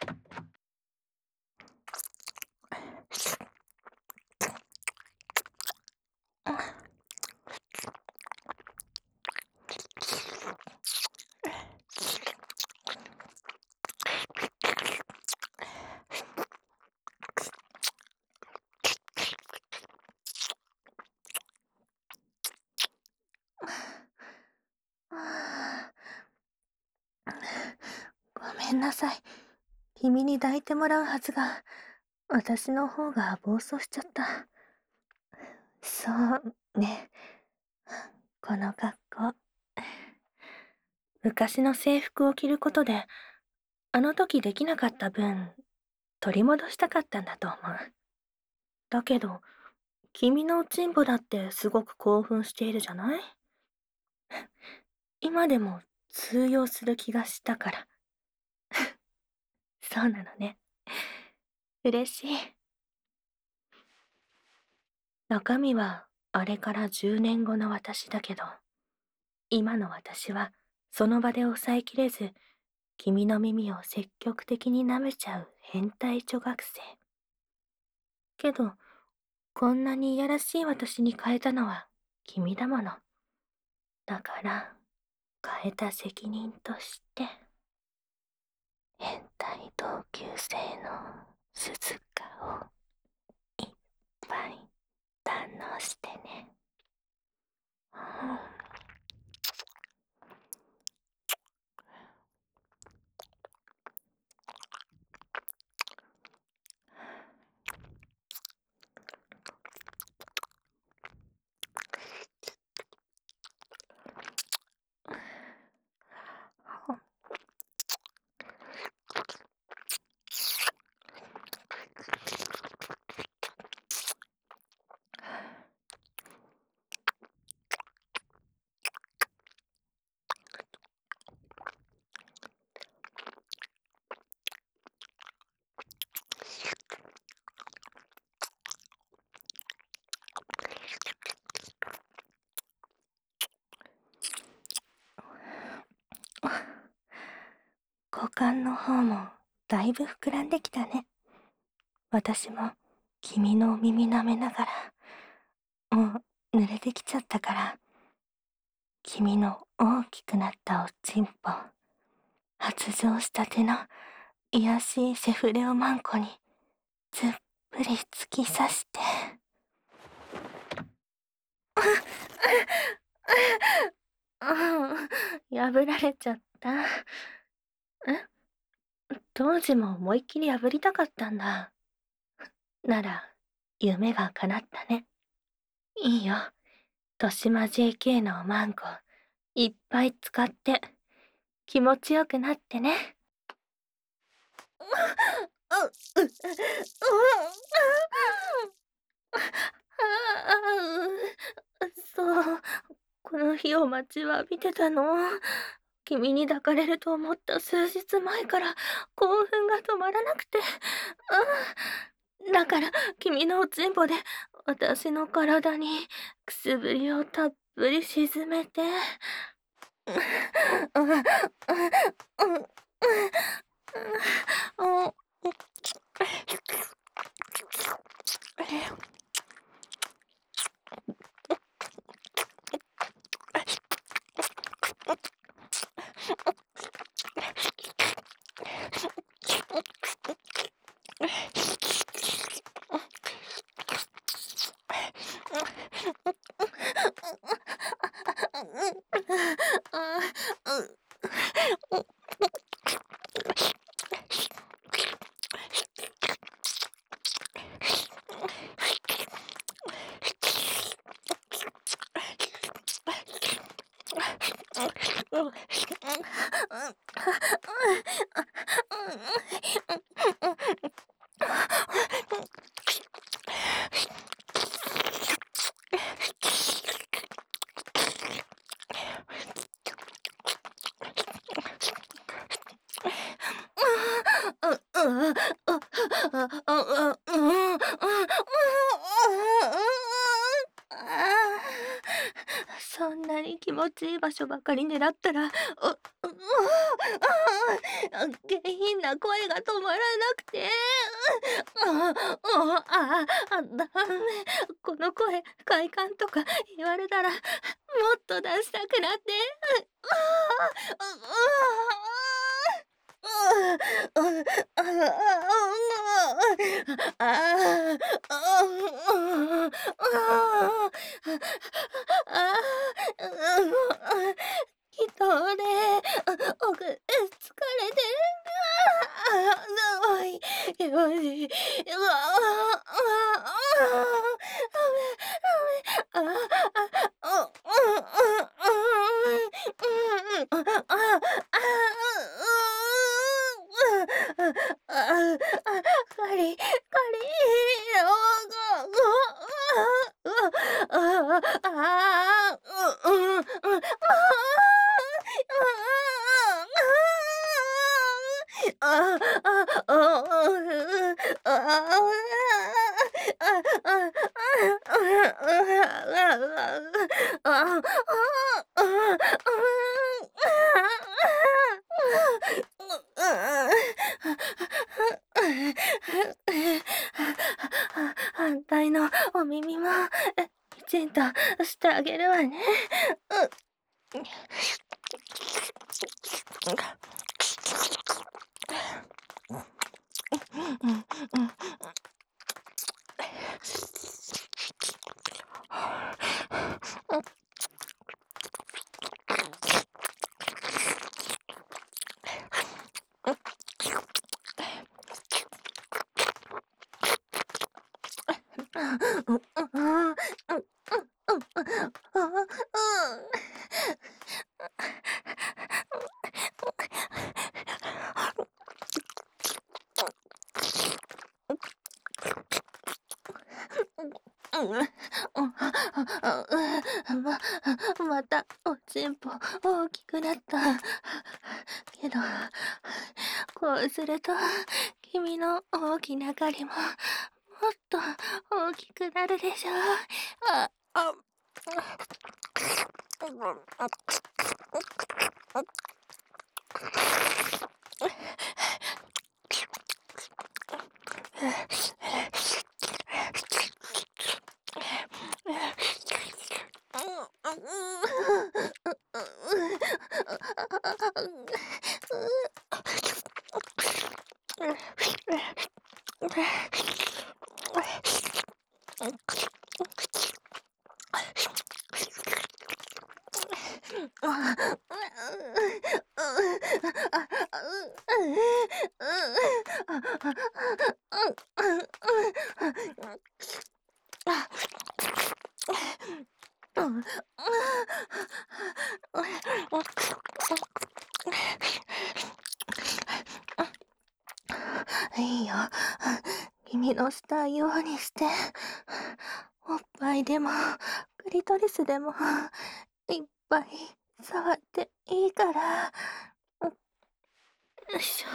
ごめんなさい。君に抱いてもらうはずが、私の方が暴走しちゃった。そうね。この格好。昔の制服を着ることで、あの時できなかった分、取り戻したかったんだと思う。だけど、君のおちんぼだってすごく興奮しているじゃない？今でも通用する気がしたから。そうなのね。嬉しい。中身はあれから10年後の私だけど、今の私はその場で抑えきれず、君の耳を積極的に舐めちゃう変態女学生。けど、こんなにいやらしい私に変えたのは君だもの。だから、変えた責任として、変態同級生の鈴鹿をいっぱい堪能してね。股間の方もだいぶ膨らんできたね。私も君のお耳舐めながら、もう濡れてきちゃったから、君の大きくなったおちんぽ、発情したての癒やしいセフレオマンコにずっぷり突き刺して。破られちゃった。当時も思いっきり破りたかったんだ。なら、夢が叶ったね。いいよ。豊島 JK のおまんこ、いっぱい使って、気持ちよくなってね。そう、この日を待ちわびてたの。君に抱かれると思った数日前から興奮が止まらなくて。だから君のおちんぽで私の体にくすぶりをたっぷり沈めて。そんなに気持ちいい場所ばかり狙ったら、下品な声が止まらなくて。ダメ。この声、快感とか言われたら、もっと出したくなって。人で、疲れてる。寒い。気持ちいい。ダメ。カリカリ。反対のお耳もきちんとしてあげるわね。またおちんぽ大きくなった。けど、こうすると君の大きな狩りももっと大きくなるでしょう。いいよ。君のしたいようにして。おっぱいでも、クリトリスでも、いっぱい触っていいから。よいしょ。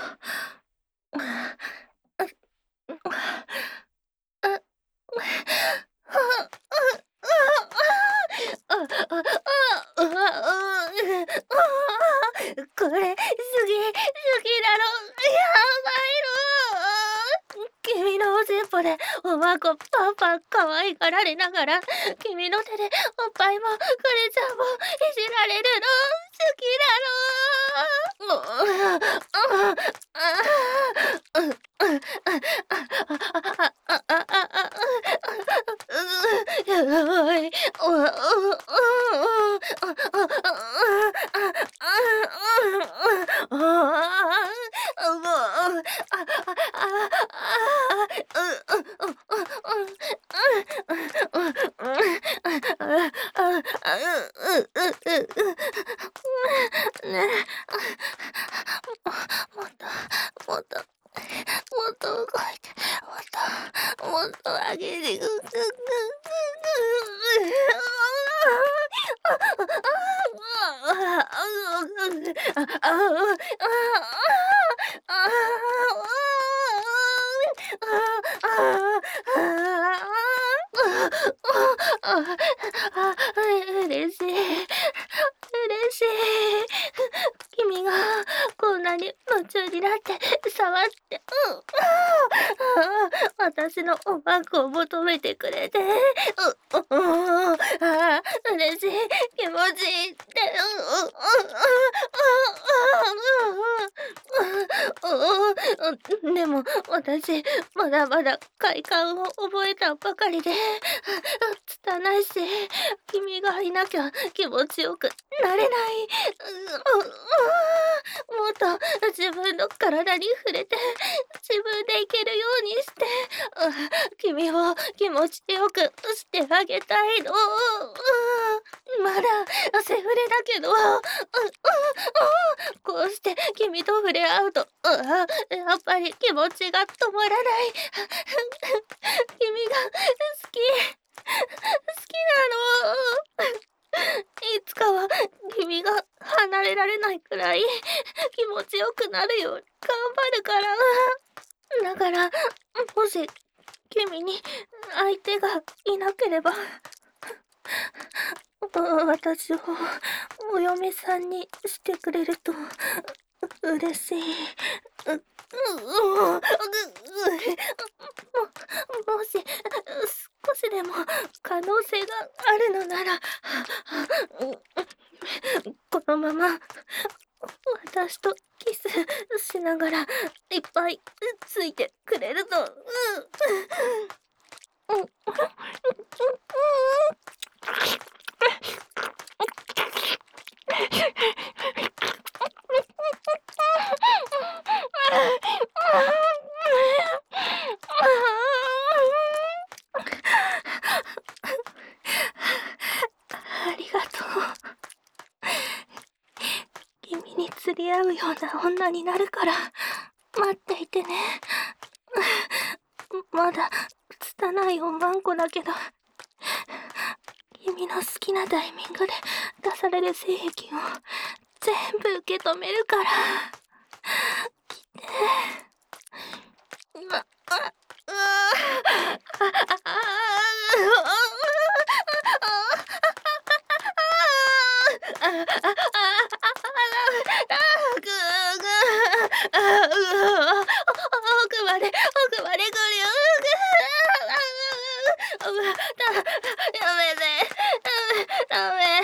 これ、好きなの。やばいの。君のおしっぽで、おまこパンパン可愛がられながら、君の手でおっぱいもクレちゃんもいじられるの。好きなの。やばい。ねえ、もっと、もっと、もっと動いて、もっと上げて、嬉しい。嬉しい。君がこんなに夢中になって触私のおまんこを求めてくれて、嬉しい、気持ちいいって、でも、私、まだまだ快感を覚えたばかりで、拙いし、君がいなきゃ気持ちよくなれない。もっと自分の体に触れて、自分でいけるようにして、君を気持ちよくしてあげたいの。まだ汗触れだけど、こうして君と触れ合うと、やっぱり気持ちが止まらない。君が好き、好きなの。いつかは君が離れられないくらい気持ちよくなるように頑張るから。だから、もし君に相手がいなければ、私をお嫁さんにしてくれると嬉しい。もし少しでも可能性があるのなら、このまま私とキスしながらいっぱいついてくれると。ありがとう。君に釣り合うような女になるから待っていてね。まだ拙いおまんこだけど、君の好きなタイミングで出される精液を全部受け止めるから。来て。奥まで来るよ。やめて。ダメ。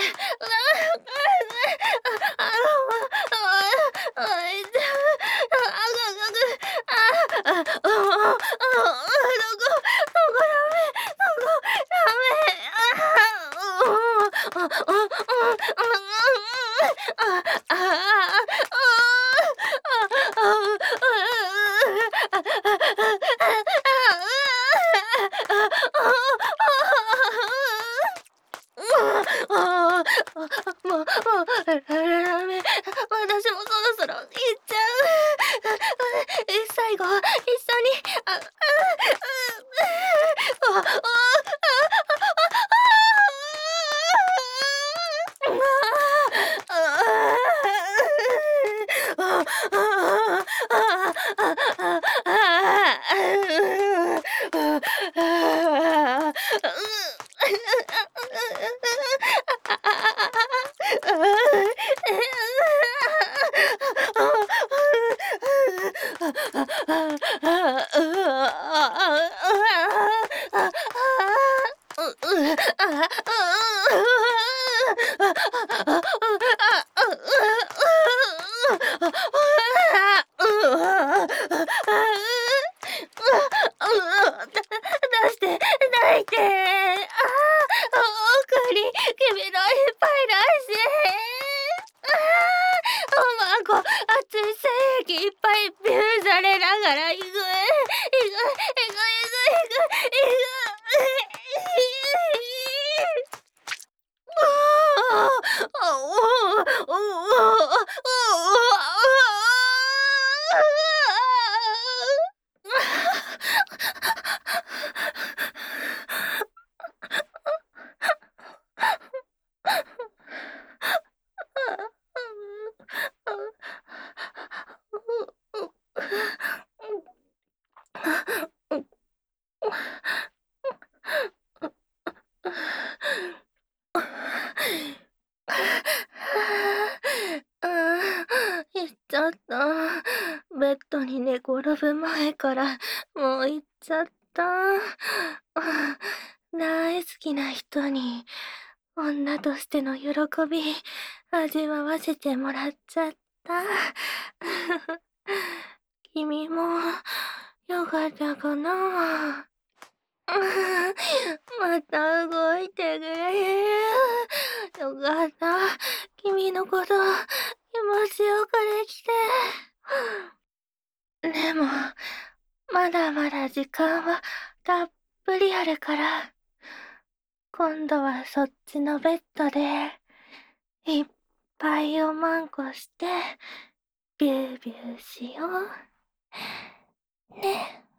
ダメ。私もそろそろ行っちゃう。最後、一緒に、出して、抱いて。奥に君のいっぱいだし。おまんこ、熱い精液いっぱいビューされながら行く。 ぶ前からもう行っちゃった。大好きな人に女としての喜び味わわせてもらっちゃった。君もよかったかな。また動いてくれる。よかった。君のこと気持ちよくできて。でも、まだまだ時間はたっぷりあるから、今度はそっちのベッドで、いっぱいおまんこして、ビュービューしよう。ね。